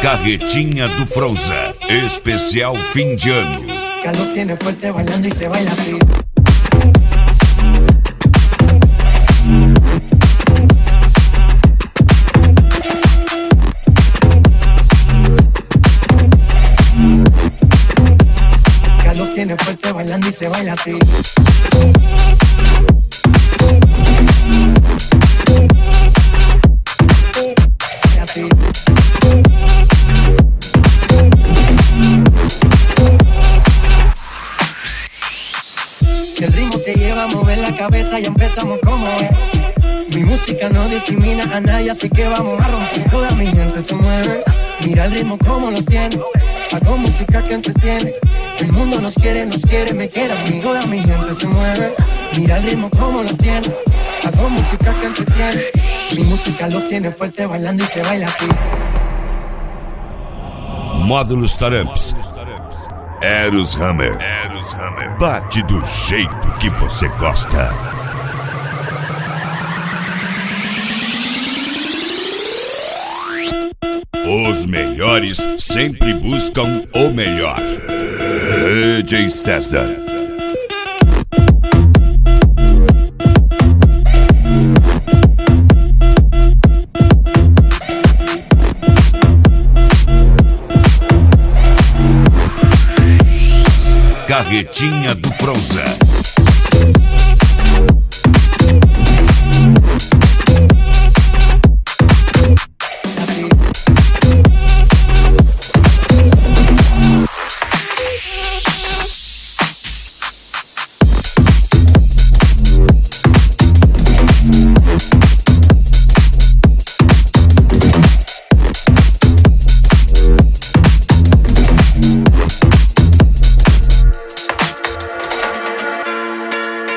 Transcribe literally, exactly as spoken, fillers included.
Carretinha do Fronza, especial fim de ano. Carlos tiene fuerte bailando y se baila así. Carlos tiene fuerte bailando y se baila así. Así. Si el ritmo te lleva a mover la cabeza, ya empezamos como es. Mi música no discrimina a nadie, así que vamos a romper. Toda mi gente se mueve, mira el ritmo como los tiene. Hago música que entretiene. El mundo nos quiere, nos quiere, me quiere a mí. Toda mi gente se mueve, mira el ritmo como los tiene. Hago música que entretiene. Mi música los tiene fuerte bailando y se baila así. Módulos Taramps. Eros Hammer. Eros Hammer. Bate do jeito que você gosta. Os melhores sempre buscam o melhor. D J César. Carretinha do Fronza.